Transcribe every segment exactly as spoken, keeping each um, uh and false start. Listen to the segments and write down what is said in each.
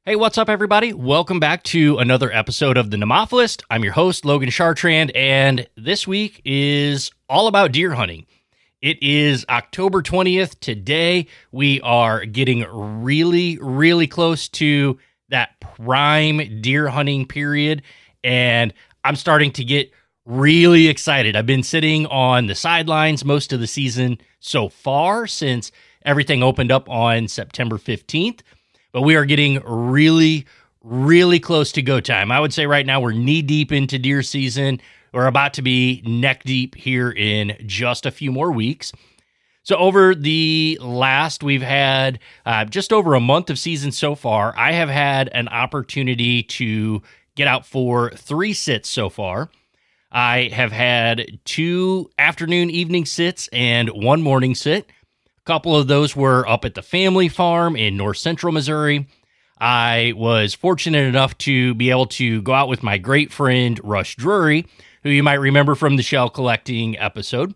Hey, what's up, everybody? Welcome back to another episode of the Nemophilist. I'm your host, Logan Chartrand, and this week is all about deer hunting. It is October twentieth. Today, we are getting really, really close to that prime deer hunting period, and I'm starting to get really excited. I've been sitting on the sidelines most of the season so far since everything opened up on September fifteenth. But we are getting really, really close to go time. I would say right now we're knee deep into deer season. We're about to be neck deep here in just a few more weeks. So over the last, we've had uh, just over a month of season so far. I have had an opportunity to get out for three sits so far. I have had two afternoon, evening sits and one morning sit. Couple of those were up at the family farm in north central Missouri. I was fortunate enough to be able to go out with my great friend Rush Drury, who you might remember from the shell collecting episode.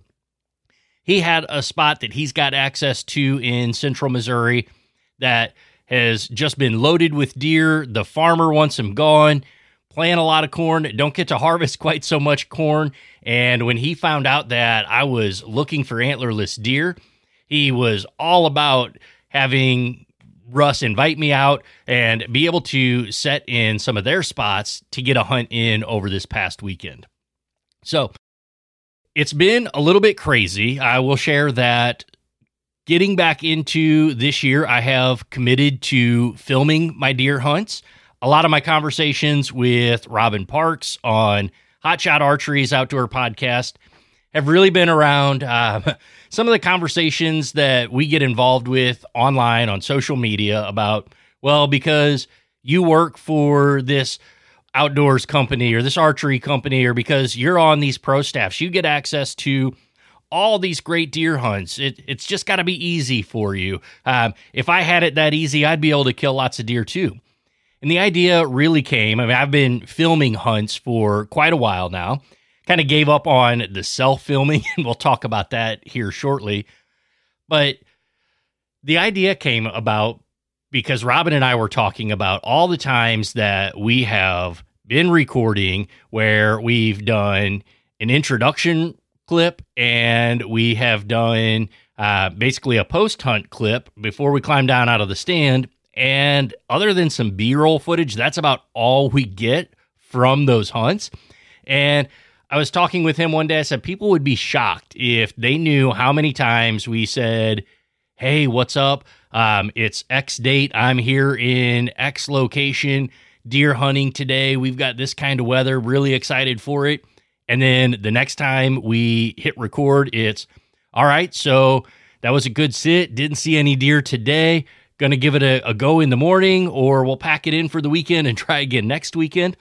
He had a spot that he's got access to in central Missouri that has just been loaded with deer. The farmer wants them gone, plant a lot of corn, don't get to harvest quite so much corn. And when he found out that I was looking for antlerless deer, he was all about having Russ invite me out and be able to set in some of their spots to get a hunt in over this past weekend. So it's been a little bit crazy. I will share that getting back into this year, I have committed to filming my deer hunts. A lot of my conversations with Robin Parks on Hot Shot Archery's outdoor podcast have really been around um, some of the conversations that we get involved with online on social media about, well, because you work for this outdoors company or this archery company, or because you're on these pro staffs, you get access to all these great deer hunts. It, it's just got to be easy for you. Um, if I had it that easy, I'd be able to kill lots of deer too. And the idea really came, I mean, I've been filming hunts for quite a while now. Kind of gave up on the self-filming, and we'll talk about that here shortly. But the idea came about because Robin and I were talking about all the times that we have been recording where we've done an introduction clip and we have done uh, basically a post-hunt clip before we climb down out of the stand. And other than some B-roll footage, that's about all we get from those hunts. And I was talking with him one day. I said, people would be shocked if they knew how many times we said, hey, what's up? Um, it's X date. I'm here in X location, deer hunting today. We've got this kind of weather, really excited for it. And then the next time we hit record, it's, all right, so that was a good sit. Didn't see any deer today. Going to give it a, a go in the morning, or we'll pack it in for the weekend and try again next weekend.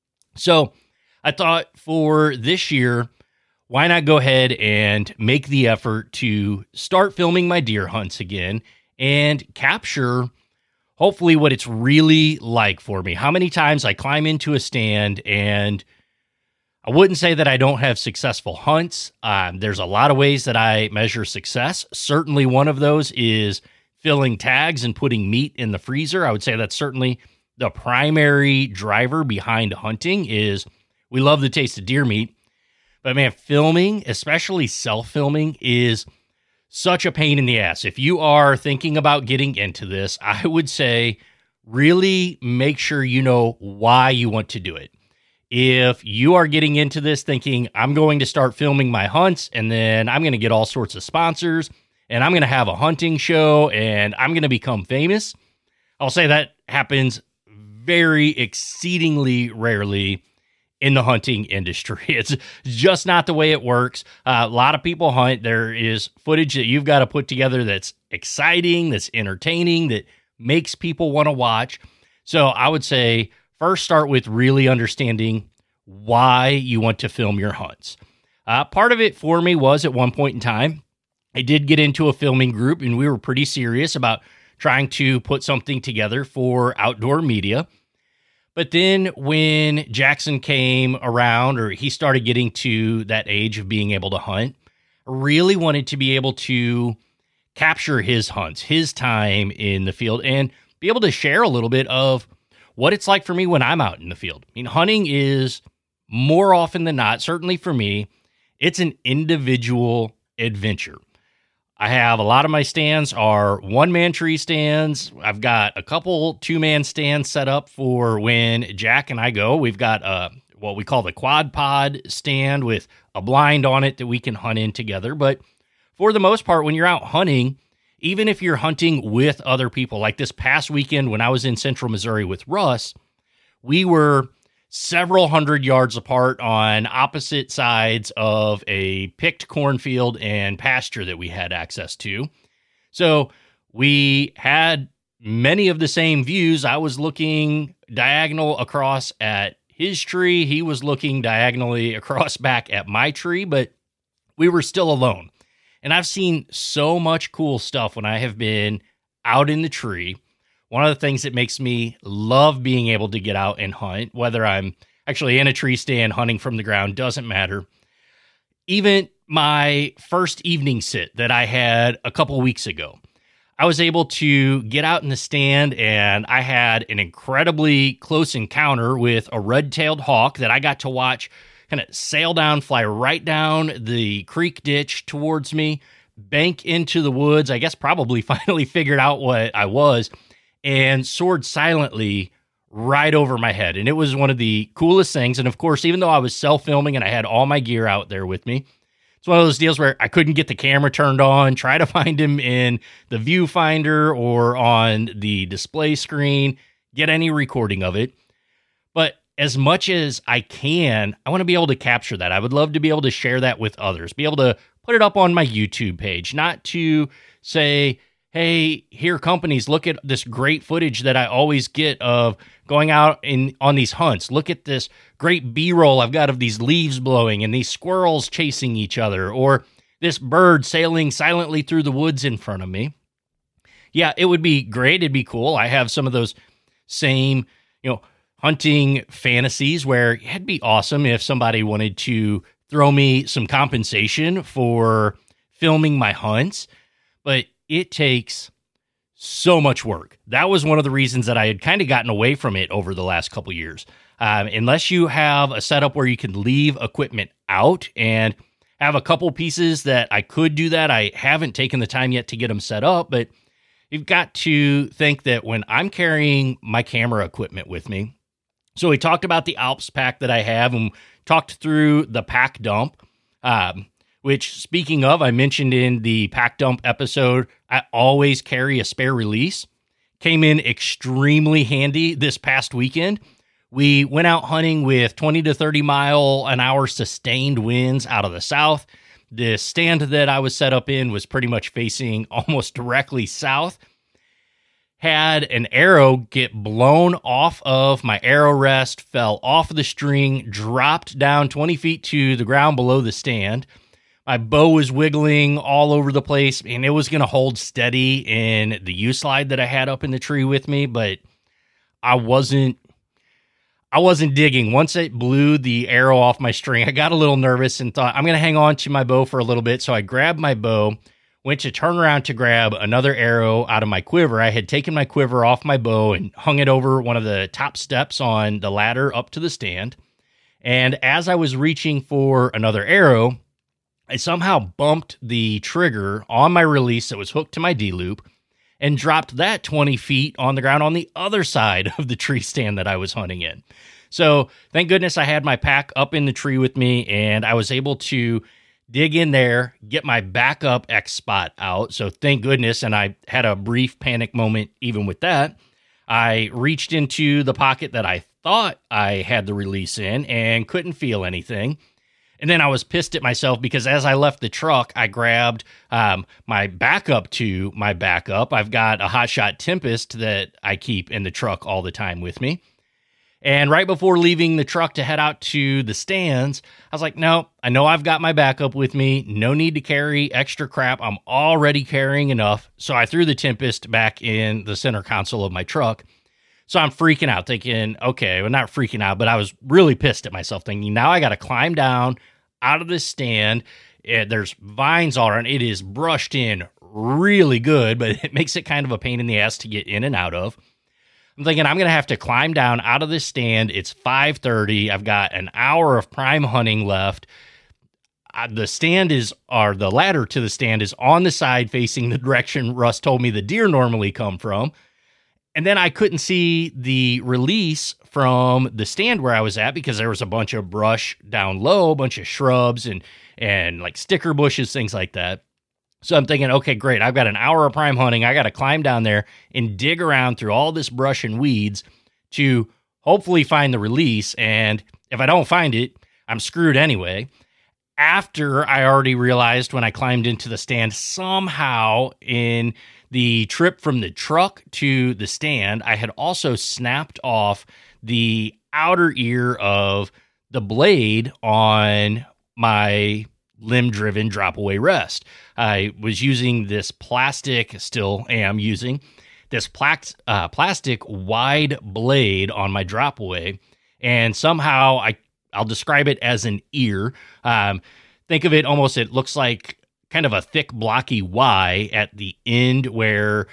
So I thought for this year, why not go ahead and make the effort to start filming my deer hunts again and capture hopefully what it's really like for me. How many times I climb into a stand, and I wouldn't say that I don't have successful hunts. Um, there's a lot of ways that I measure success. Certainly one of those is filling tags and putting meat in the freezer. I would say that's certainly the primary driver behind hunting is we love the taste of deer meat, but man, filming, especially self-filming, is such a pain in the ass. If you are thinking about getting into this, I would say really make sure you know why you want to do it. If you are getting into this thinking, I'm going to start filming my hunts, and then I'm going to get all sorts of sponsors, and I'm going to have a hunting show, and I'm going to become famous, I'll say that happens very exceedingly rarely in the hunting industry. It's just not the way it works. Uh, a lot of people hunt. There is footage that you've got to put together that's exciting, that's entertaining, that makes people want to watch. So I would say first start with really understanding why you want to film your hunts. Uh, part of it for me was at one point in time, I did get into a filming group, and we were pretty serious about trying to put something together for outdoor media. But then when Jackson came around, or he started getting to that age of being able to hunt, I really wanted to be able to capture his hunts, his time in the field, and be able to share a little bit of what it's like for me when I'm out in the field. I mean, hunting is more often than not, certainly for me, it's an individual adventure. I have a lot of my stands are one-man tree stands. I've got a couple two-man stands set up for when Jack and I go. We've got a, what we call the quad pod stand with a blind on it that we can hunt in together. But for the most part, when you're out hunting, even if you're hunting with other people, like this past weekend when I was in central Missouri with Russ, we were several hundred yards apart on opposite sides of a picked cornfield and pasture that we had access to. So we had many of the same views. I was looking diagonal across at his tree. He was looking diagonally across back at my tree, but we were still alone. And I've seen so much cool stuff when I have been out in the tree. One of the things that makes me love being able to get out and hunt, whether I'm actually in a tree stand hunting from the ground, doesn't matter. Even my first evening sit that I had a couple weeks ago, I was able to get out in the stand and I had an incredibly close encounter with a red-tailed hawk that I got to watch kind of sail down, fly right down the creek ditch towards me, bank into the woods. I guess probably finally figured out what I was, and soared silently right over my head. And it was one of the coolest things. And of course, even though I was self-filming and I had all my gear out there with me, it's one of those deals where I couldn't get the camera turned on, try to find him in the viewfinder or on the display screen, get any recording of it. But as much as I can, I want to be able to capture that. I would love to be able to share that with others, be able to put it up on my YouTube page, not to say, hey, here companies, look at this great footage that I always get of going out in on these hunts. Look at this great B-roll I've got of these leaves blowing and these squirrels chasing each other, or this bird sailing silently through the woods in front of me. Yeah, it would be great. It'd be cool. I have some of those same, you know, hunting fantasies where it'd be awesome if somebody wanted to throw me some compensation for filming my hunts. But it takes so much work. That was one of the reasons that I had kind of gotten away from it over the last couple of years. Um, unless you have a setup where you can leave equipment out, and have a couple pieces that I could do that. I haven't taken the time yet to get them set up, but you've got to think that when I'm carrying my camera equipment with me, so we talked about the Alps pack that I have and talked through the pack dump, um, which, speaking of, I mentioned in the pack dump episode, I always carry a spare release. Came in extremely handy this past weekend. We went out hunting with twenty to thirty mile an hour sustained winds out of the south. The stand that I was set up in was pretty much facing almost directly south. Had an arrow get blown off of my arrow rest, fell off the string, dropped down twenty feet to the ground below the stand. My bow was wiggling all over the place, and it was going to hold steady in the U-slide that I had up in the tree with me, but I wasn't I wasn't digging. Once it blew the arrow off my string, I got a little nervous and thought, I'm going to hang on to my bow for a little bit. So I grabbed my bow, went to turn around to grab another arrow out of my quiver. I had taken my quiver off my bow and hung it over one of the top steps on the ladder up to the stand. And as I was reaching for another arrow, I somehow bumped the trigger on my release that was hooked to my D-loop and dropped that twenty feet on the ground on the other side of the tree stand that I was hunting in. So thank goodness I had my pack up in the tree with me, and I was able to dig in there, get my backup X spot out. So thank goodness, and I had a brief panic moment even with that. I reached into the pocket that I thought I had the release in and couldn't feel anything. And then I was pissed at myself because as I left the truck, I grabbed um, my backup to my backup. I've got a Hotshot Tempest that I keep in the truck all the time with me. And right before leaving the truck to head out to the stands, I was like, no, I know I've got my backup with me. No need to carry extra crap. I'm already carrying enough. So I threw the Tempest back in the center console of my truck. So I'm freaking out, thinking, okay, well, not freaking out, but I was really pissed at myself, thinking, now I got to climb down out of this stand. Uh, there's vines all around. It is brushed in really good, but it makes it kind of a pain in the ass to get in and out of. I'm thinking I'm going to have to climb down out of this stand. It's five thirty. I've got an hour of prime hunting left. Uh, the stand is, or the ladder to the stand is on the side facing the direction Russ told me the deer normally come from. And then I couldn't see the release from the stand where I was at because there was a bunch of brush down low, a bunch of shrubs and, and like sticker bushes, things like that. So I'm thinking, okay, great. I've got an hour of prime hunting. I got to climb down there and dig around through all this brush and weeds to hopefully find the release. And if I don't find it, I'm screwed anyway. After I already realized when I climbed into the stand, somehow in the trip from the truck to the stand, I had also snapped off the outer ear of the blade on my limb-driven drop-away rest. I was using this plastic, still am using, this pla- uh, plastic wide blade on my drop-away, and somehow I, I'll describe it as an ear. Um, think of it almost, it looks like kind of a thick, blocky Y at the end where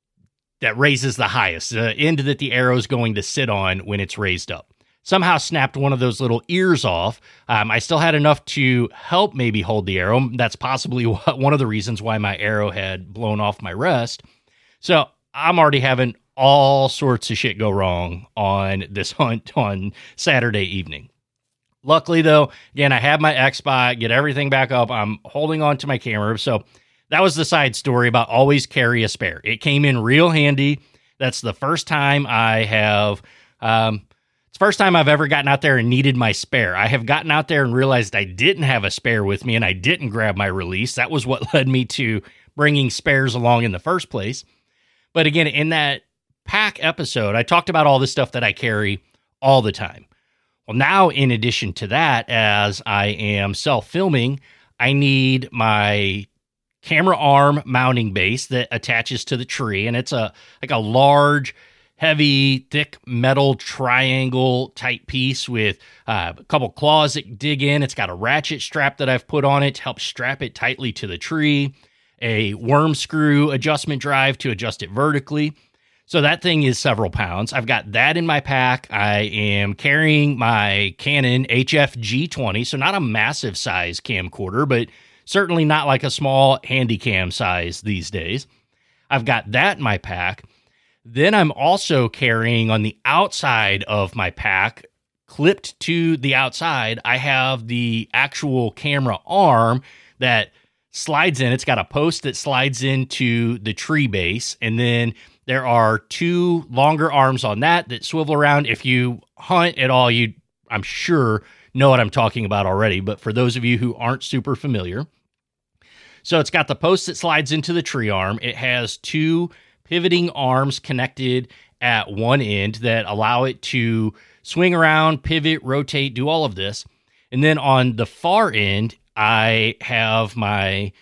that raises the highest, the end that the arrow is going to sit on when it's raised up. Somehow snapped one of those little ears off. Um, I still had enough to help maybe hold the arrow. That's possibly one of the reasons why my arrow had blown off my rest. So I'm already having all sorts of shit go wrong on this hunt on Saturday evening. Luckily, though, again, I have my X-Spot, get everything back up. I'm holding on to my camera. So that was the side story about always carry a spare. It came in real handy. That's the first time I have... Um, It's the first time I've ever gotten out there and needed my spare. I have gotten out there and realized I didn't have a spare with me and I didn't grab my release. That was what led me to bringing spares along in the first place. But again, in that pack episode, I talked about all the stuff that I carry all the time. Well, now, in addition to that, as I am self-filming, I need my camera arm mounting base that attaches to the tree. And it's a like a large, heavy, thick metal triangle type piece with uh, a couple claws that dig in. It's got a ratchet strap that I've put on it to help strap it tightly to the tree, a worm screw adjustment drive to adjust it vertically. So that thing is several pounds. I've got that in my pack. I am carrying my Canon H F G twenty, so not a massive size camcorder, but certainly not like a small Handycam size these days. I've got that in my pack. Then I'm also carrying on the outside of my pack, clipped to the outside, I have the actual camera arm that slides in. It's got a post that slides into the tree base, and then there are two longer arms on that that swivel around. If you hunt at all, you, I'm sure, know what I'm talking about already, but for those of you who aren't super familiar. So it's got the post that slides into the tree arm. It has two pivoting arms connected at one end that allow it to swing around, pivot, rotate, do all of this. And then on the far end, I have my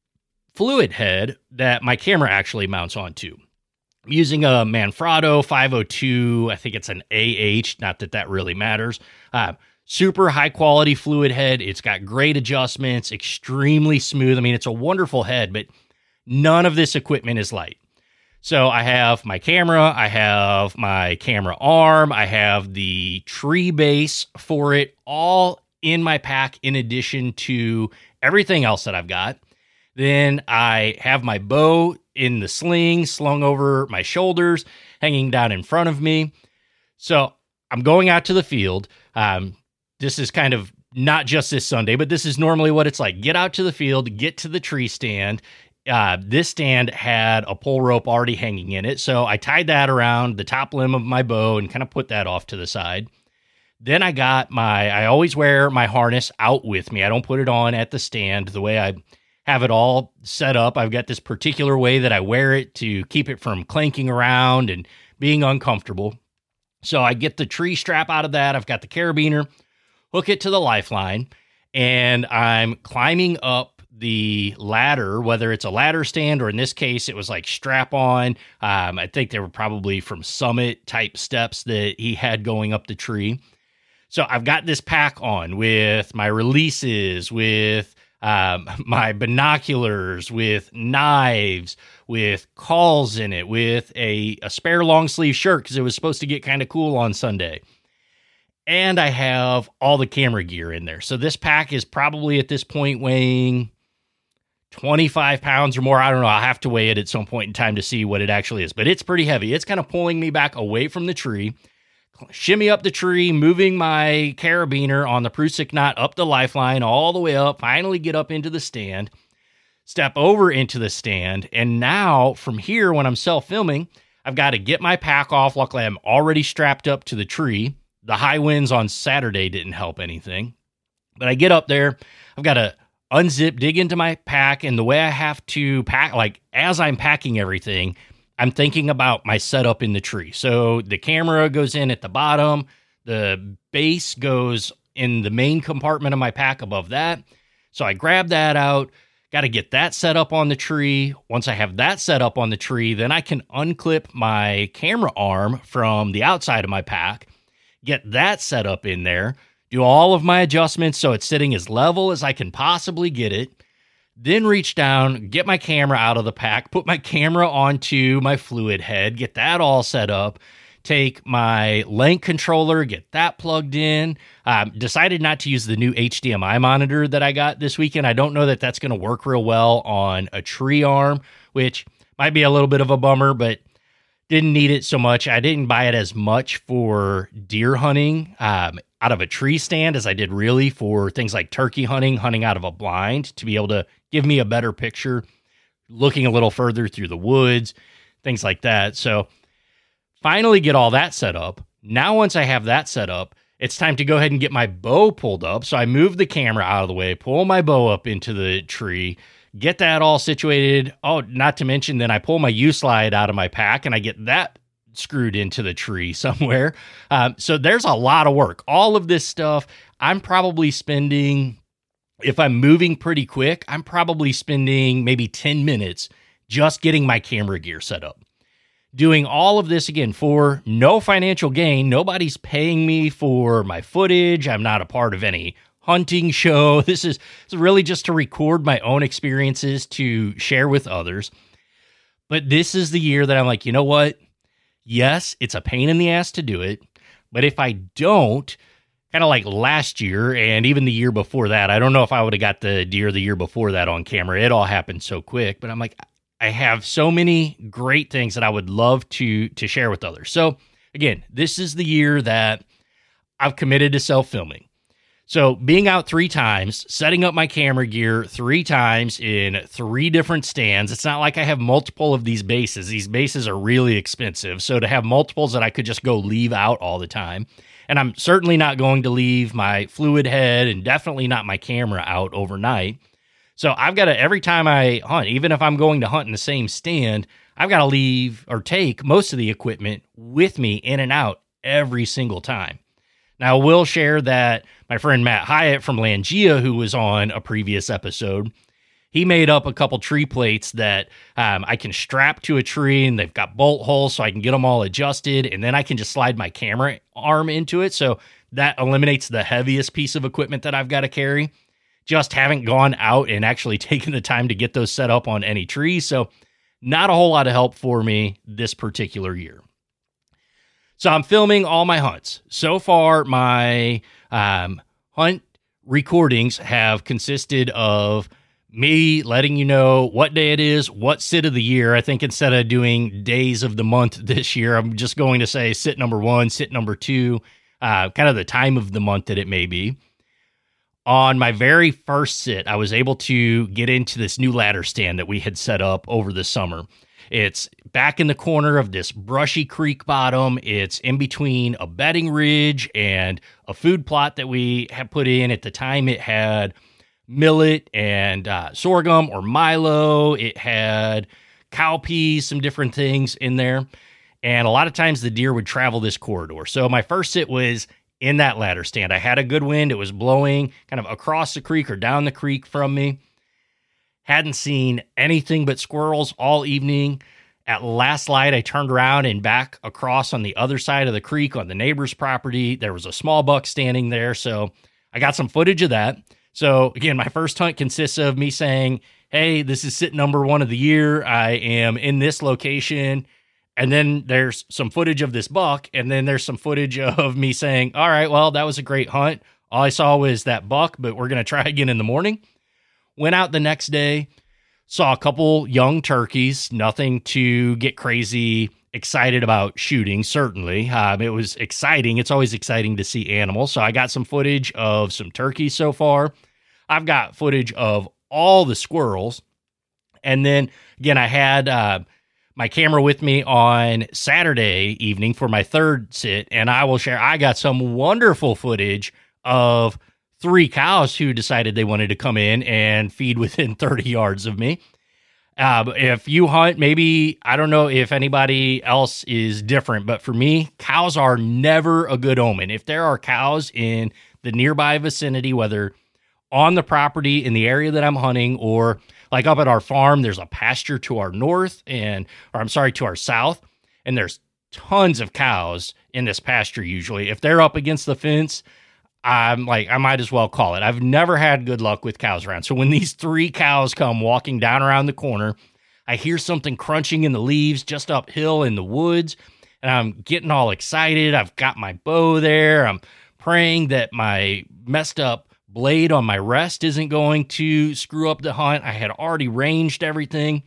fluid head that my camera actually mounts onto. I'm using a Manfrotto five oh two, I think it's an A H, not that that really matters. Uh, super high quality fluid head. It's got great adjustments, extremely smooth. I mean, it's a wonderful head, but none of this equipment is light. So I have my camera, I have my camera arm, I have the tree base for it, all in my pack in addition to everything else that I've got. Then I have my bow in the sling, slung over my shoulders, hanging down in front of me. So I'm going out to the field. Um, this is kind of not just this Sunday, but this is normally what it's like. Get out to the field, get to the tree stand. Uh, this stand had a pole rope already hanging in it, so I tied that around the top limb of my bow and kind of put that off to the side. Then I got my, I always wear my harness out with me. I don't put it on at the stand the way I have it all set up. I've got this particular way that I wear it to keep it from clanking around and being uncomfortable. So I get the tree strap out of that. I've got the carabiner, hook it to the lifeline, and I'm climbing up the ladder, whether it's a ladder stand or in this case, it was like strap on. Um, I think they were probably from Summit type steps that he had going up the tree. So I've got this pack on with my releases, with um, my binoculars with knives, with calls in it, with a, a spare long sleeve shirt because it was supposed to get kind of cool on Sunday. And I have all the camera gear in there. So this pack is probably at this point weighing twenty-five pounds or more. I don't know. I'll have to weigh it at some point in time to see what it actually is. But it's pretty heavy. It's kind of pulling me back away from the tree. Shimmy up the tree, moving my carabiner on the Prusik knot up the lifeline all the way up, finally get up into the stand, step over into the stand, and now from here, when I'm self-filming, I've got to get my pack off. Luckily, I'm already strapped up to the tree. The high winds on Saturday didn't help anything, but I get up there, I've got to unzip, dig into my pack, and the way I have to pack, like as I'm packing everything, I'm thinking about my setup in the tree. So the camera goes in at the bottom, the base goes in the main compartment of my pack above that. So I grab that out, got to get that set up on the tree. Once I have that set up on the tree, then I can unclip my camera arm from the outside of my pack, get that set up in there, do all of my adjustments so it's sitting as level as I can possibly get it. Then reach down, get my camera out of the pack, put my camera onto my fluid head, get that all set up, take my link controller, get that plugged in. Um, decided not to use the new H D M I monitor that I got this weekend. I don't know that that's going to work real well on a tree arm, which might be a little bit of a bummer, but didn't need it so much. I didn't buy it as much for deer hunting um, out of a tree stand as I did really for things like turkey hunting, hunting out of a blind to be able to give me a better picture, looking a little further through the woods, things like that. So finally get all that set up. Now, once I have that set up, it's time to go ahead and get my bow pulled up. So I move the camera out of the way, pull my bow up into the tree, get that all situated. Oh, not to mention, then I pull my U-slide out of my pack and I get that screwed into the tree somewhere. Um, so there's a lot of work. All of this stuff, I'm probably spending, if I'm moving pretty quick, I'm probably spending maybe ten minutes just getting my camera gear set up. Doing all of this, again, for no financial gain. Nobody's paying me for my footage. I'm not a part of any hunting show. This is, this is really just to record my own experiences to share with others. But this is the year that I'm like, you know what? Yes, it's a pain in the ass to do it. But if I don't, kind of like last year and even the year before that, I don't know if I would have got the deer the year before that on camera. It all happened so quick. But I'm like, I have so many great things that I would love to to share with others. So again, this is the year that I've committed to self-filming. So being out three times, setting up my camera gear three times in three different stands. It's not like I have multiple of these bases. These bases are really expensive. So to have multiples that I could just go leave out all the time. And I'm certainly not going to leave my fluid head and definitely not my camera out overnight. So I've got to, every time I hunt, even if I'm going to hunt in the same stand, I've got to leave or take most of the equipment with me in and out every single time. Now, I will share that my friend Matt Hyatt from Langia, who was on a previous episode, he made up a couple tree plates that um, I can strap to a tree, and they've got bolt holes so I can get them all adjusted, and then I can just slide my camera arm into it. So that eliminates the heaviest piece of equipment that I've got to carry. Just haven't gone out and actually taken the time to get those set up on any trees. So not a whole lot of help for me this particular year. So I'm filming all my hunts. So far, my um, hunt recordings have consisted of me letting you know what day it is, what sit of the year. I think instead of doing days of the month this year, I'm just going to say sit number one, sit number two, uh, kind of the time of the month that it may be. On my very first sit, I was able to get into this new ladder stand that we had set up over the summer. It's back in the corner of this brushy creek bottom. It's in between a bedding ridge and a food plot that we had put in. At the time, it had millet and uh, sorghum or milo. It had cowpeas, some different things in there. And a lot of times the deer would travel this corridor. So my first sit was in that ladder stand. I had a good wind. It was blowing kind of across the creek or down the creek from me. Hadn't seen anything but squirrels all evening. At last light, I turned around and back across on the other side of the creek on the neighbor's property. There was a small buck standing there, so I got some footage of that. So again, my first hunt consists of me saying, hey, this is sit number one of the year. I am in this location. And then there's some footage of this buck. And then there's some footage of me saying, all right, well, that was a great hunt. All I saw was that buck, but we're going to try again in the morning. Went out the next day, saw a couple young turkeys, nothing to get crazy excited about shooting, certainly. Um, it was exciting. It's always exciting to see animals. So I got some footage of some turkeys so far. I've got footage of all the squirrels. And then, again, I had uh, my camera with me on Saturday evening for my third sit, and I will share, I got some wonderful footage of three cows who decided they wanted to come in and feed within thirty yards of me. Uh, if you hunt, maybe, I don't know if anybody else is different, but for me, cows are never a good omen. If there are cows in the nearby vicinity, whether on the property in the area that I'm hunting, or like up at our farm, there's a pasture to our north and, or I'm sorry, to our south, and there's tons of cows in this pasture usually. If they're up against the fence, I'm like, I might as well call it. I've never had good luck with cows around. So when these three cows come walking down around the corner, I hear something crunching in the leaves just uphill in the woods, and I'm getting all excited. I've got my bow there. I'm praying that my messed up blade on my rest isn't going to screw up the hunt. I had already ranged everything,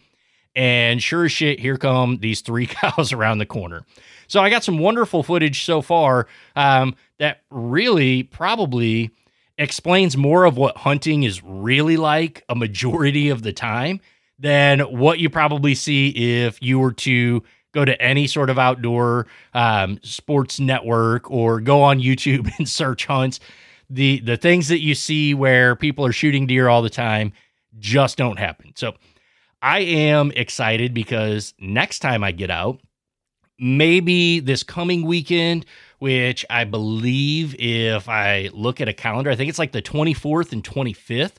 and sure as shit, here come these three cows around the corner. So I got some wonderful footage so far um, that really probably explains more of what hunting is really like a majority of the time than what you probably see if you were to go to any sort of outdoor um, sports network or go on YouTube and search hunts. The, the things that you see where people are shooting deer all the time just don't happen. So I am excited because next time I get out, maybe this coming weekend, which I believe if I look at a calendar, I think it's like the twenty-fourth and twenty-fifth.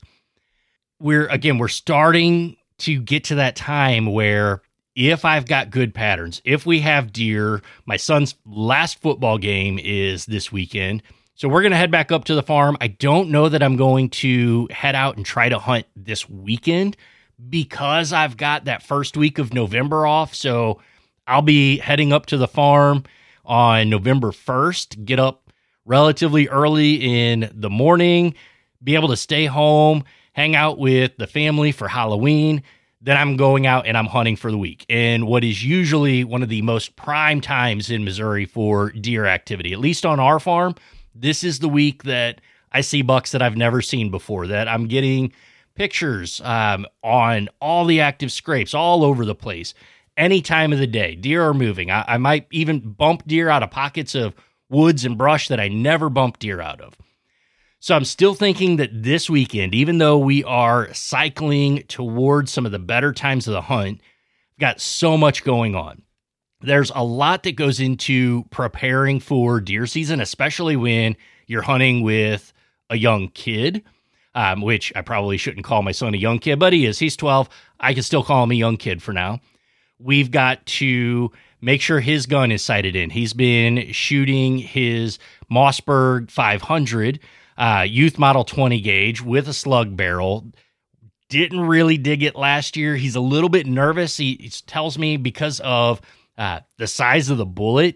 We're, again, we're starting to get to that time where if I've got good patterns, if we have deer, my son's last football game is this weekend. So we're going to head back up to the farm. I don't know that I'm going to head out and try to hunt this weekend because I've got that first week of November off. So I'll be heading up to the farm on November first, get up relatively early in the morning, be able to stay home, hang out with the family for Halloween. Then I'm going out and I'm hunting for the week. And what is usually one of the most prime times in Missouri for deer activity, at least on our farm, this is the week that I see bucks that I've never seen before, that I'm getting pictures um, on all the active scrapes all over the place. Any time of the day, deer are moving. I, I might even bump deer out of pockets of woods and brush that I never bump deer out of. So I'm still thinking that this weekend, even though we are cycling towards some of the better times of the hunt, we've got so much going on. There's a lot that goes into preparing for deer season, especially when you're hunting with a young kid, um, which I probably shouldn't call my son a young kid, but he is. He's twelve. I can still call him a young kid for now. We've got to make sure his gun is sighted in. He's been shooting his Mossberg five hundred uh, Youth Model twenty gauge with a slug barrel. Didn't really dig it last year. He's a little bit nervous. He, he tells me because of uh, the size of the bullet,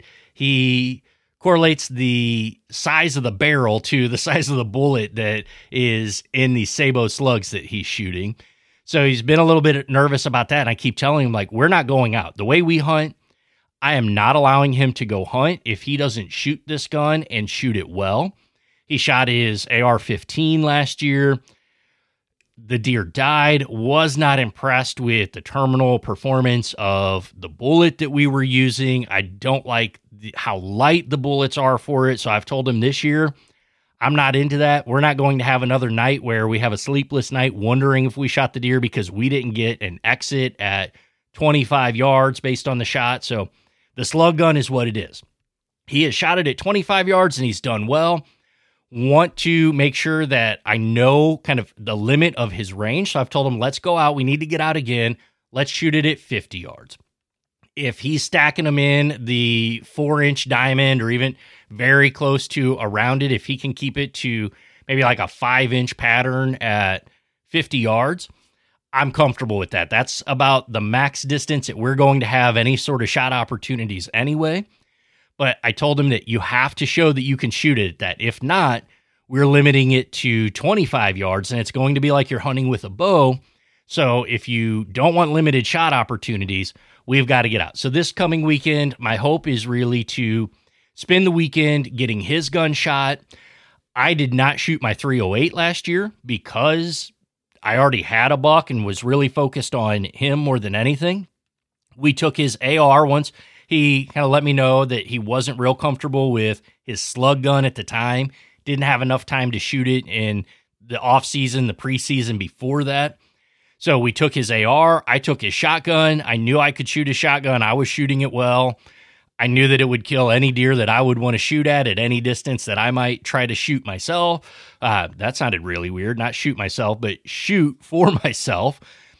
he correlates the size of the barrel to the size of the bullet that is in the Sabo slugs that he's shooting. So he's been a little bit nervous about that. And I keep telling him, like, we're not going out. The way we hunt, I am not allowing him to go hunt if he doesn't shoot this gun and shoot it well. He shot his A R fifteen last year. The deer died, was not impressed with the terminal performance of the bullet that we were using. I don't like the, how light the bullets are for it. So I've told him this year, I'm not into that. We're not going to have another night where we have a sleepless night wondering if we shot the deer because we didn't get an exit at twenty-five yards based on the shot. So the slug gun is what it is. He has shot it at twenty-five yards and he's done well. Want to make sure that I know kind of the limit of his range. So I've told him, let's go out. We need to get out again. Let's shoot it at fifty yards. If he's stacking them in the four inch diamond or even very close to around it, if he can keep it to maybe like a five inch pattern at fifty yards, I'm comfortable with that. That's about the max distance that we're going to have any sort of shot opportunities anyway. But I told him that you have to show that you can shoot it at that. If not, we're limiting it to twenty-five yards, and it's going to be like you're hunting with a bow. So if you don't want limited shot opportunities, we've got to get out. So this coming weekend, my hope is really to spend the weekend getting his gun shot. I did not shoot my three oh eight last year because I already had a buck and was really focused on him more than anything. We took his A R once. He kind of let me know that he wasn't real comfortable with his slug gun at the time. Didn't have enough time to shoot it in the off season, the preseason before that. So we took his A R. I took his shotgun. I knew I could shoot a shotgun. I was shooting it well. I knew that it would kill any deer that I would want to shoot at at any distance that I might try to shoot myself. Uh, that sounded really weird. Not shoot myself, but shoot for myself.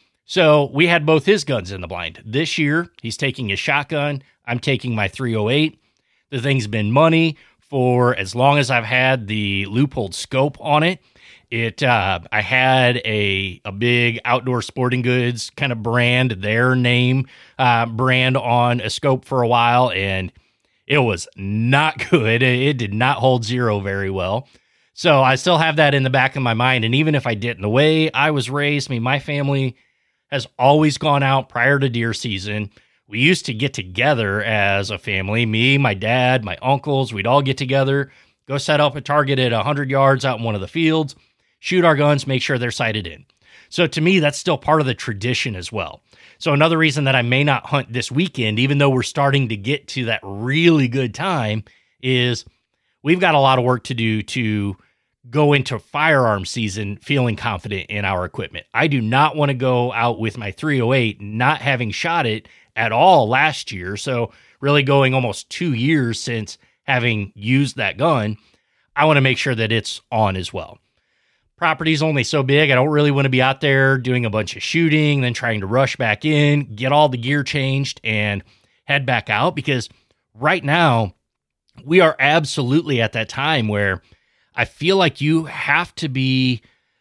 So we had both his guns in the blind. This year, he's taking his shotgun. I'm taking my three oh eight. The thing's been money for as long as I've had the Leupold scope on it. It, uh, I had a, a big outdoor sporting goods kind of brand, their name, uh, brand on a scope for a while, and it was not good. It did not hold zero very well. So I still have that in the back of my mind. And even if I didn't, the way I was raised, I mean, my family has always gone out prior to deer season. We used to get together as a family, me, my dad, my uncles, we'd all get together, go set up a target at one hundred yards out in one of the fields, shoot our guns, make sure they're sighted in. So to me, that's still part of the tradition as well. So another reason that I may not hunt this weekend, even though we're starting to get to that really good time, is we've got a lot of work to do to go into firearm season feeling confident in our equipment. I do not want to go out with my three oh eight not having shot it at all last year. So really going almost two years since having used that gun, I want to make sure that it's on as well. Property's only so big. I don't really want to be out there doing a bunch of shooting, then trying to rush back in, get all the gear changed, and head back out, because right now we are absolutely at that time where I feel like you have to be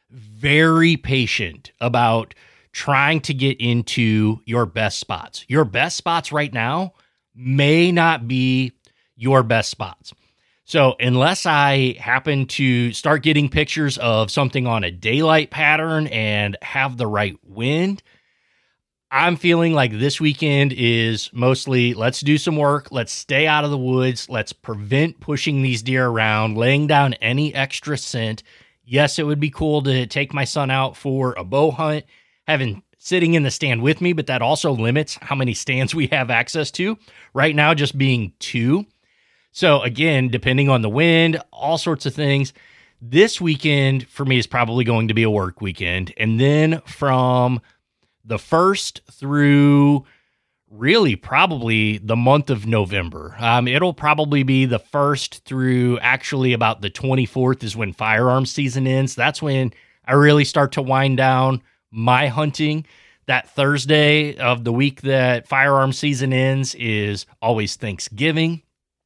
very patient about trying to get into your best spots. Your best spots right now may not be your best spots. So unless I happen to start getting pictures of something on a daylight pattern and have the right wind, I'm feeling like this weekend is mostly let's do some work, let's stay out of the woods, let's prevent pushing these deer around, laying down any extra scent. Yes, it would be cool to take my son out for a bow hunt, having sitting in the stand with me, but that also limits how many stands we have access to. Right now, just being two. So again, depending on the wind, all sorts of things, this weekend for me is probably going to be a work weekend. And then from the first through really probably the month of November, um, it'll probably be the first through actually about the twenty-fourth is when firearms season ends. That's when I really start to wind down my hunting. That Thursday of the week that firearms season ends is always Thanksgiving.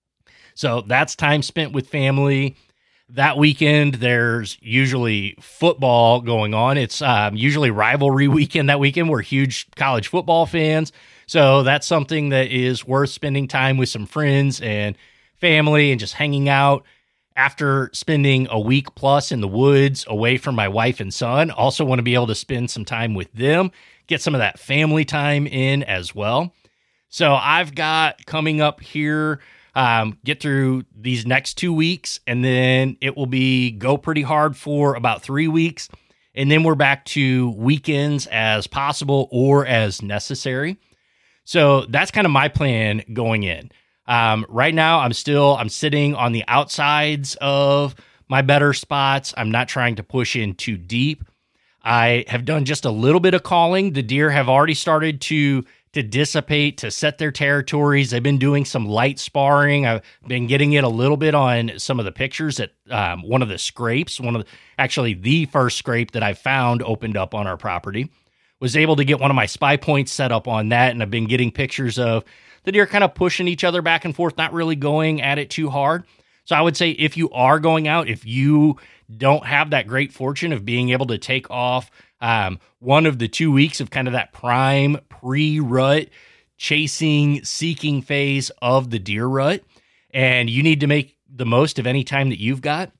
So that's time spent with family. That weekend, there's usually football going on. It's um, usually rivalry weekend that weekend. We're huge college football fans. So that's something that is worth spending time with some friends and family and just hanging out. After spending a week plus in the woods away from my wife and son, also want to be able to spend some time with them, get some of that family time in as well. So I've got coming up here, Um, get through these next two weeks, and then it will be go pretty hard for about three weeks. And then we're back to weekends as possible or as necessary. So that's kind of my plan going in. Um, right now, I'm still, I'm sitting on the outsides of my better spots. I'm not trying to push in too deep. I have done just a little bit of calling. The deer have already started to to dissipate, to set their territories. I've been doing some light sparring. I've been getting it a little bit on some of the pictures at um, one of the scrapes. One of the, actually the first scrape that I found opened up on our property. Was able to get one of my spy points set up on that, and I've been getting pictures of the deer kind of pushing each other back and forth, not really going at it too hard. So I would say if you are going out, if you don't have that great fortune of being able to take off um, one of the two weeks of kind of that prime pre-rut chasing, seeking phase of the deer rut, and you need to make the most of any time that you've got,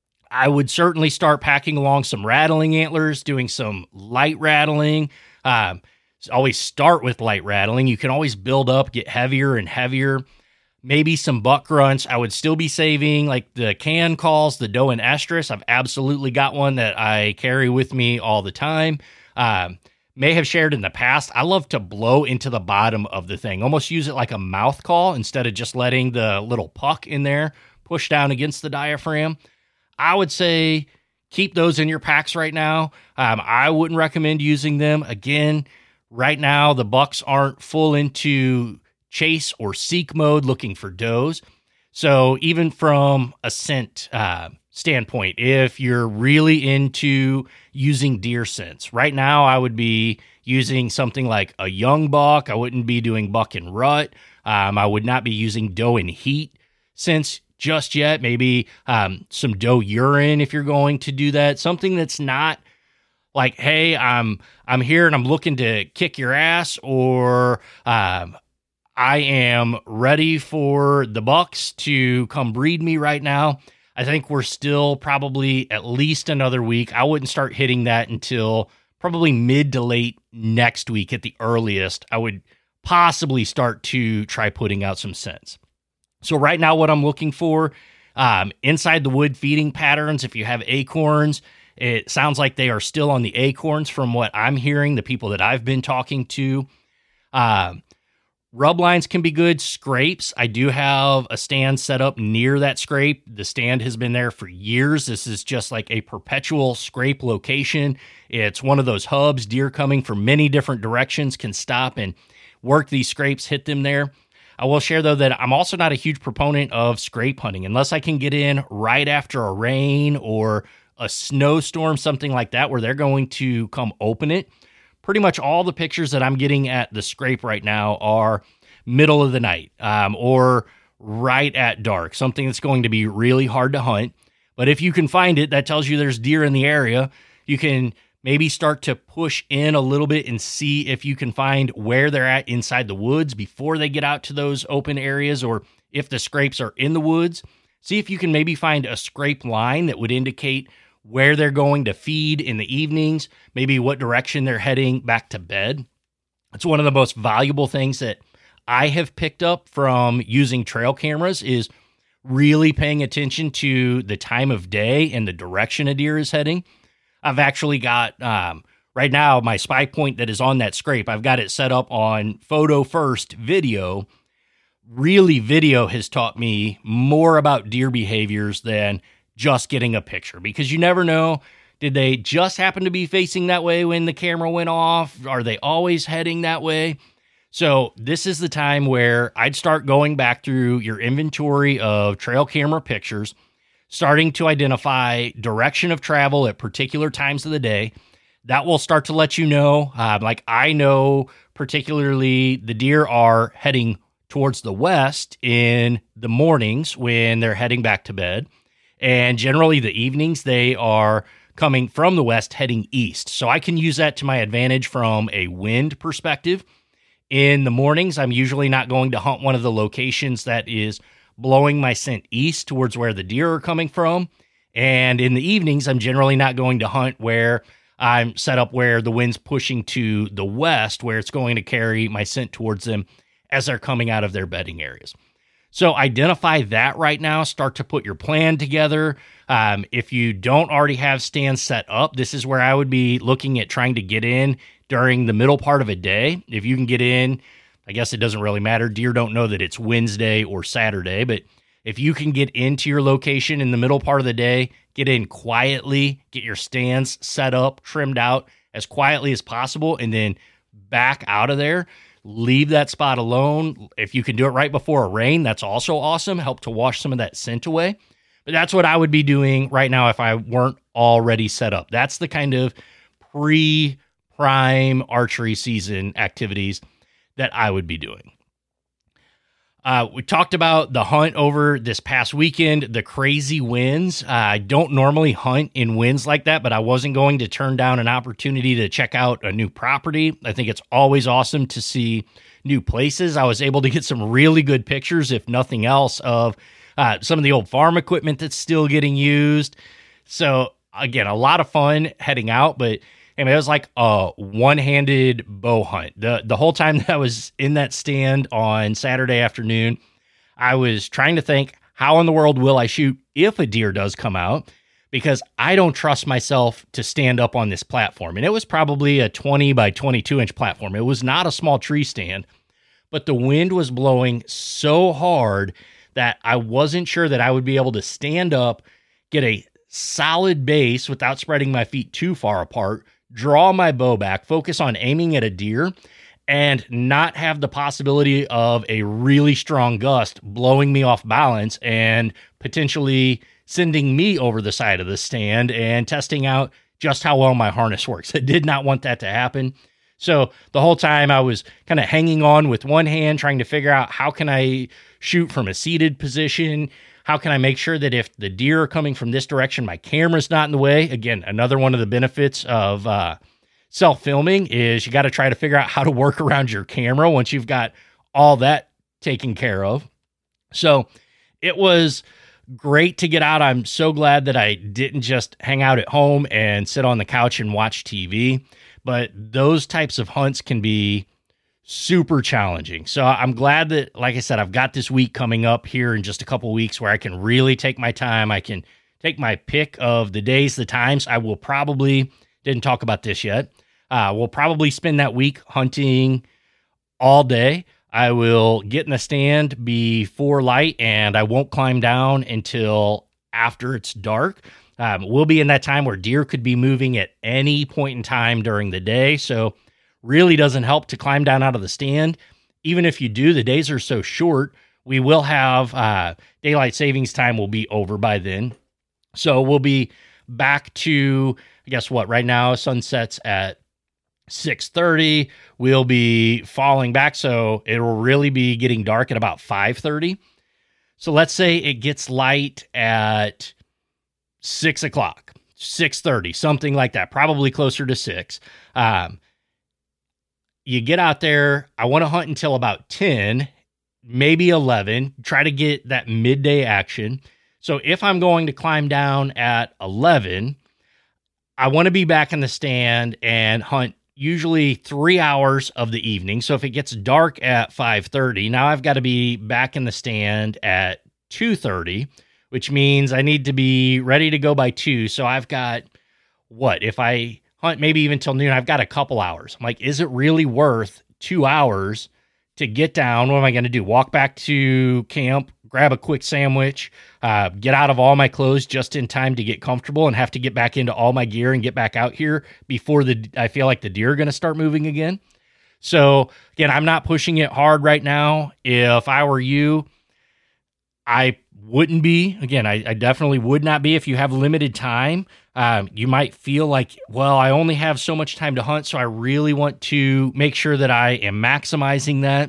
I would certainly start packing along some rattling antlers, doing some light rattling. Um, always start with light rattling. You can always build up, get heavier and heavier. Maybe some buck grunts. I would still be saving like the can calls, the doe and estrus. I've absolutely got one that I carry with me all the time. Um, may have shared in the past. I love to blow into the bottom of the thing, almost use it like a mouth call instead of just letting the little puck in there push down against the diaphragm. I would say keep those in your packs right now. Um, I wouldn't recommend using them. Again, right now, the bucks aren't full into chase or seek mode looking for does. So even from a scent uh, standpoint, if you're really into using deer scents, right now I would be using something like a young buck. I wouldn't be doing buck and rut. Um, I would not be using doe and heat scents just yet. Maybe um, some doe urine if you're going to do that. Something that's not like, hey, I'm I'm here and I'm looking to kick your ass, or um, I am ready for the bucks to come breed me right now. I think we're still probably at least another week. I wouldn't start hitting that until probably mid to late next week at the earliest. I would possibly start to try putting out some scents. So right now what I'm looking for, um, inside the wood feeding patterns, if you have acorns, it sounds like they are still on the acorns from what I'm hearing, the people that I've been talking to. Um, Rub lines can be good. Scrapes, I do have a stand set up near that scrape. The stand has been there for years. This is just like a perpetual scrape location. It's one of those hubs. Deer coming from many different directions can stop and work these scrapes, hit them there. I will share, though, that I'm also not a huge proponent of scrape hunting. Unless I can get in right after a rain or a snowstorm, something like that, where they're going to come open it. Pretty much all the pictures that I'm getting at the scrape right now are middle of the night um, or right at dark, something that's going to be really hard to hunt. But if you can find it, that tells you there's deer in the area. You can maybe start to push in a little bit and see if you can find where they're at inside the woods before they get out to those open areas, or if the scrapes are in the woods. See if you can maybe find a scrape line that would indicate where they're going to feed in the evenings, maybe what direction they're heading back to bed. It's one of the most valuable things that I have picked up from using trail cameras is really paying attention to the time of day and the direction a deer is heading. I've actually got, um, right now, my spy point that is on that scrape, I've got it set up on photo first video. Really, video has taught me more about deer behaviors than just getting a picture, because you never know. Did they just happen to be facing that way when the camera went off? Are they always heading that way? So this is the time where I'd start going back through your inventory of trail camera pictures, starting to identify direction of travel at particular times of the day. That will start to let you know, uh, like I know particularly the deer are heading towards the west in the mornings when they're heading back to bed. And generally the evenings, they are coming from the west heading east. So I can use that to my advantage from a wind perspective. In the mornings, I'm usually not going to hunt one of the locations that is blowing my scent east towards where the deer are coming from. And in the evenings, I'm generally not going to hunt where I'm set up where the wind's pushing to the west, where it's going to carry my scent towards them as they're coming out of their bedding areas. So identify that right now. Start to put your plan together. Um, if you don't already have stands set up, this is where I would be looking at trying to get in during the middle part of a day. If you can get in, I guess it doesn't really matter. Deer don't know that it's Wednesday or Saturday, but if you can get into your location in the middle part of the day, get in quietly, get your stands set up, trimmed out as quietly as possible, and then back out of there. Leave that spot alone. If you can do it right before a rain, that's also awesome. Help to wash some of that scent away. But that's what I would be doing right now if I weren't already set up. That's the kind of pre-prime archery season activities that I would be doing. Uh, we talked about the hunt over this past weekend, the crazy winds. Uh, I don't normally hunt in winds like that, but I wasn't going to turn down an opportunity to check out a new property. I think it's always awesome to see new places. I was able to get some really good pictures, if nothing else, of uh, some of the old farm equipment that's still getting used. So again, a lot of fun heading out, but I mean, it was like a one-handed bow hunt. The the whole time that I was in that stand on Saturday afternoon, I was trying to think, how in the world will I shoot if a deer does come out? Because I don't trust myself to stand up on this platform. And it was probably a twenty by twenty-two inch platform. It was not a small tree stand, but the wind was blowing so hard that I wasn't sure that I would be able to stand up, get a solid base without spreading my feet too far apart, draw my bow back, focus on aiming at a deer, and not have the possibility of a really strong gust blowing me off balance and potentially sending me over the side of the stand and testing out just how well my harness works. I did not want that to happen. So the whole time I was kind of hanging on with one hand, trying to figure out how can I shoot from a seated position. How can I make sure that if the deer are coming from this direction, my camera's not in the way? Again, another one of the benefits of uh, self-filming is you got to try to figure out how to work around your camera once you've got all that taken care of. So it was great to get out. I'm so glad that I didn't just hang out at home and sit on the couch and watch T V. But those types of hunts can be super challenging. So I'm glad that, like I said, I've got this week coming up here in just a couple weeks where I can really take my time. I can take my pick of the days, the times. I will probably, didn't talk about this yet, uh, we'll probably spend that week hunting all day. I will get in the stand before light, and I won't climb down until after it's dark. Um, we'll be in that time where deer could be moving at any point in time during the day. So really doesn't help to climb down out of the stand. Even if you do, the days are so short, we will have uh, daylight savings time will be over by then. So we'll be back to, guess what, right now sunsets at six thirty. We'll be falling back, so it'll really be getting dark at about five thirty. So let's say it gets light at six o'clock, six thirty, something like that, probably closer to six. Um, You get out there, I want to hunt until about ten, maybe eleven, try to get that midday action. So if I'm going to climb down at eleven, I want to be back in the stand and hunt usually three hours of the evening. So if it gets dark at five thirty, now I've got to be back in the stand at two thirty, which means I need to be ready to go by two. So I've got, what, if I hunt maybe even till noon, I've got a couple hours. I'm like, is it really worth two hours to get down? What am I going to do? Walk back to camp, grab a quick sandwich, uh, get out of all my clothes just in time to get comfortable and have to get back into all my gear and get back out here before the I feel like the deer are going to start moving again. So again, I'm not pushing it hard right now. If I were you, I wouldn't be. Again, I, I definitely would not be. If you have limited time, um, you might feel like, well, I only have so much time to hunt, so I really want to make sure that I am maximizing that.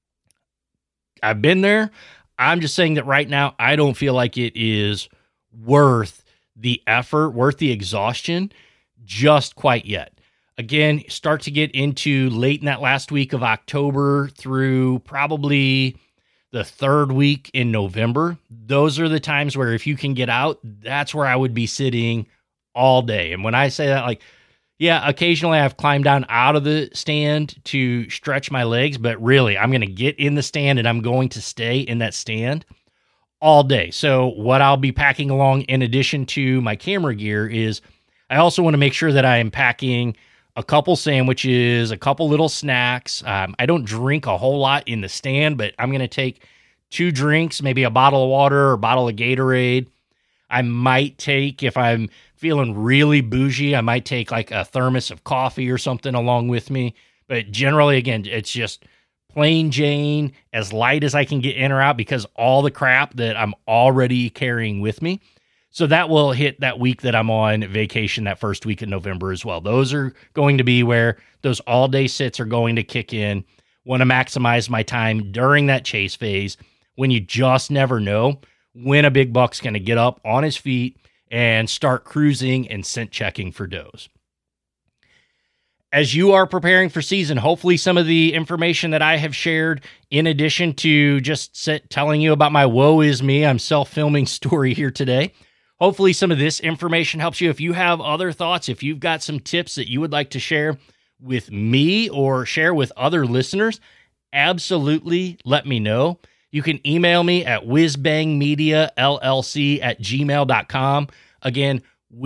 I've been there. I'm just saying that right now, I don't feel like it is worth the effort, worth the exhaustion, just quite yet. Again, start to get into late in that last week of October through probably the third week in November. Those are the times where if you can get out, that's where I would be sitting all day. And when I say that, like, yeah, occasionally I've climbed down out of the stand to stretch my legs, but really I'm going to get in the stand and I'm going to stay in that stand all day. So what I'll be packing along in addition to my camera gear is I also want to make sure that I am packing a couple sandwiches, a couple little snacks. Um, I don't drink a whole lot in the stand, but I'm going to take two drinks, maybe a bottle of water or a bottle of Gatorade. I might take, if I'm feeling really bougie, I might take like a thermos of coffee or something along with me. But generally, again, it's just plain Jane, as light as I can get in or out because all the crap that I'm already carrying with me. So that will hit that week that I'm on vacation, that first week in November as well. Those are going to be where those all-day sits are going to kick in, Want to maximize my time during that chase phase when you just never know when a big buck's going to get up on his feet and start cruising and scent checking for does. As you are preparing for season, hopefully some of the information that I have shared, in addition to just sit, telling you about my woe is me, I'm self-filming story here today, hopefully some of this information helps you. If you have other thoughts, if you've got some tips that you would like to share with me or share with other listeners, absolutely let me know. You can email me at whizbangmediallc at gmail dot com. Again,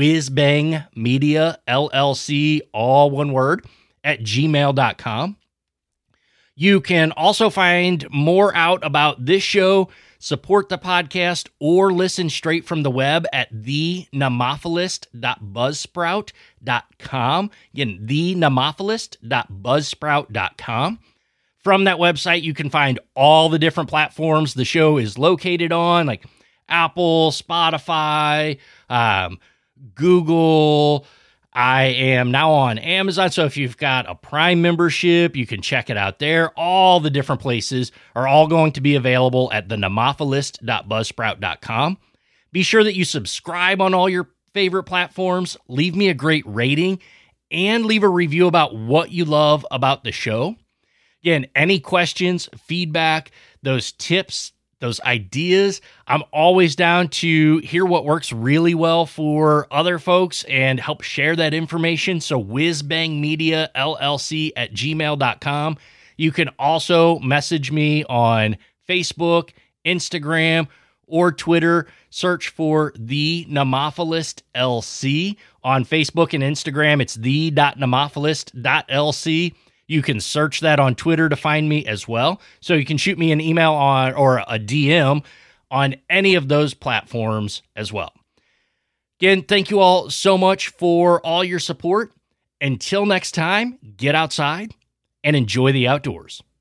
whizbangmediallc, all one word, at gmail dot com. You can also find more out about this show, support the podcast, or listen straight from the web at the nemophilist dot buzzsprout dot com. Again, the nemophilist dot buzzsprout dot com. From that website, you can find all the different platforms the show is located on, like Apple, Spotify, um, Google. I am now on Amazon, so if you've got a Prime membership, you can check it out there. All the different places are all going to be available at the nemophilist dot buzzsprout dot com. Be sure that you subscribe on all your favorite platforms, leave me a great rating, and leave a review about what you love about the show. Again, any questions, feedback, those tips, those ideas, I'm always down to hear what works really well for other folks and help share that information. So whizbangmediallc at gmail dot com. You can also message me on Facebook, Instagram, or Twitter. Search for The Nemophilist L C. On Facebook and Instagram, it's the dot nemophilist dot L C. You can search that on Twitter to find me as well. So you can shoot me an email on or a D M on any of those platforms as well. Again, thank you all so much for all your support. Until next time, get outside and enjoy the outdoors.